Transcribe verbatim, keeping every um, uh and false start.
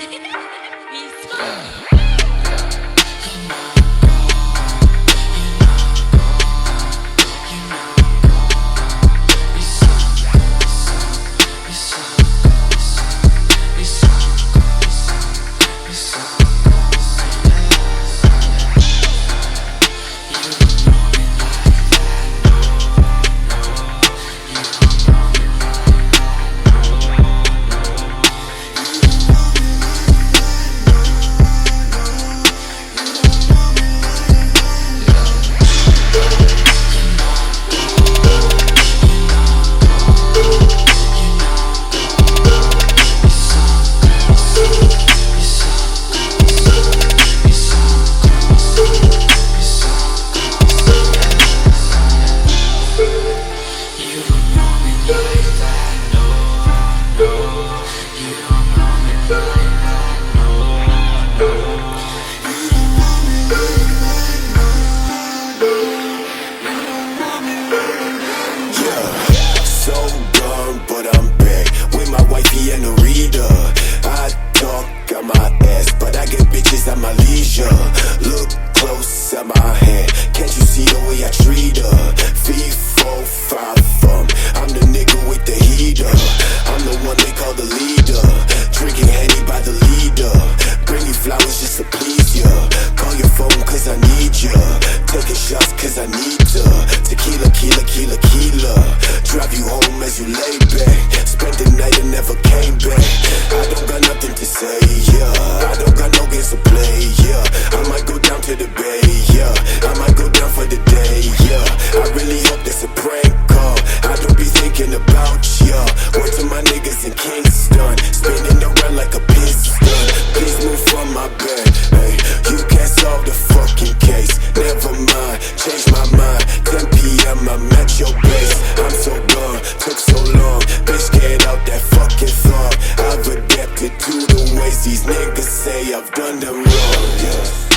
At my leisure, look close at my hand. Can't you see the way I treat her? Three, four, five, um I'm the nigga with the heater. I'm the one they call the leader. Drinking Henny by the leader. Bring you flowers just to please ya. Call your phone cause I need ya. Taking shots cause I need to. Tequila, tequila, tequila, tequila. Drive you home as you lay back. Spent the night and never came back. I don't got nothing to say, yeah. I don't got no games to play, yeah. I might go down to the bay, yeah. I might go down for the day, yeah. I really hope this a prank call. I don't be thinking about ya. Word to my niggas in Kingston, spinning around like a piston. Please move from my bed, hey. You can't solve the fucking case. Never mind, change my mind. ten p m I'm at your base. I'm so gone, took so long. Bitch, get out that fucking thought. I've adapted to the ways these niggas say I've done them wrong, yeah.